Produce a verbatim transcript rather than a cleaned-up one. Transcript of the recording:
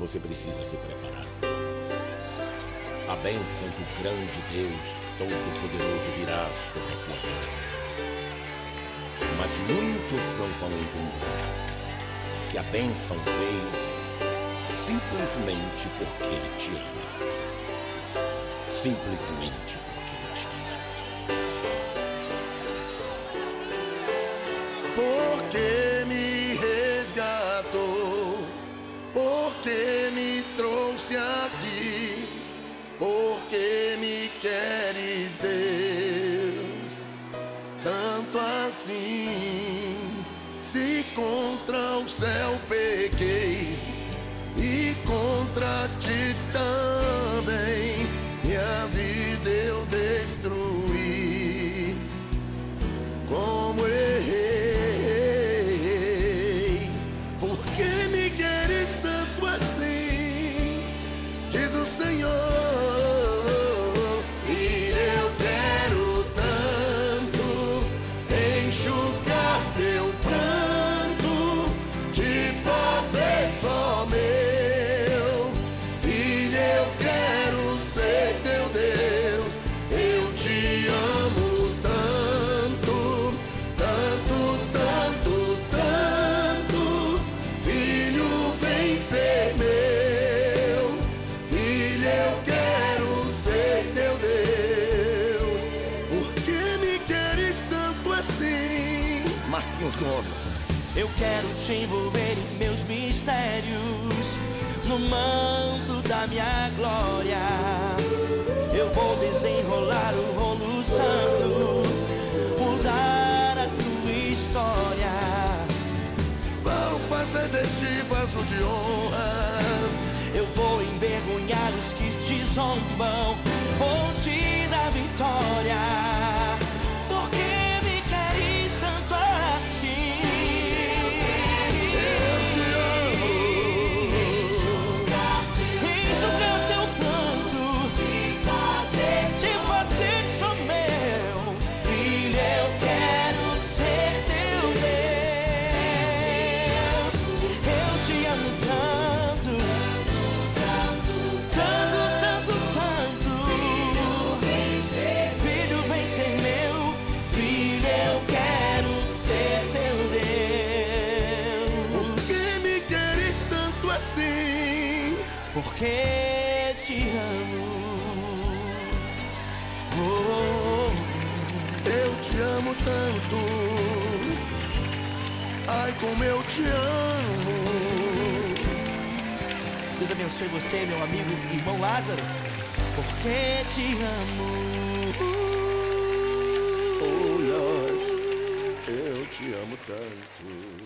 você precisa se preparar. A bênção do grande Deus Todo-Poderoso virá sobre a tua vida. Mas muitos não vão entender que a bênção veio simplesmente porque Ele te ama. Simplesmente porque Ele te ama. Porque me resgatou, porque me trouxe aqui, porque me queres, Deus, tanto assim. Se contra o céu pequei e contra ti também, minha vida eu destruí. Como errei, porque me queres tanto assim, diz o Senhor. E eu quero tanto enxugar teu pranto, te fazer só meu filho. Eu quero ser teu Deus, eu te amo tanto, tanto, tanto, tanto. Filho, vem ser meu filho, eu quero ser teu Deus. Por que me queres tanto assim? Marquinhos Gomes. Eu quero te envolver em meus mistérios, no manto da minha glória. Eu vou desenrolar o rolo santo, mudar a tua história. Vou fazer de ti vaso de honra. Eu vou envergonhar os que te zombam, vou te dar vitória. Porque me queres tanto assim. Enxugar teu pranto, te fazer só meu filho. Eu quero ser teu Deus. Eu te amo tanto, tanto, tanto, tanto. Filho, vem ser meu filho. Eu quero ser teu Por Deus. que me queres tanto assim? Porque te amo. Oh, oh, Eu te amo tanto, ai como eu te amo. oh. Deus abençoe você, meu amigo, irmão Lázaro. Porque te amo. Oh Lord, eu te amo tanto.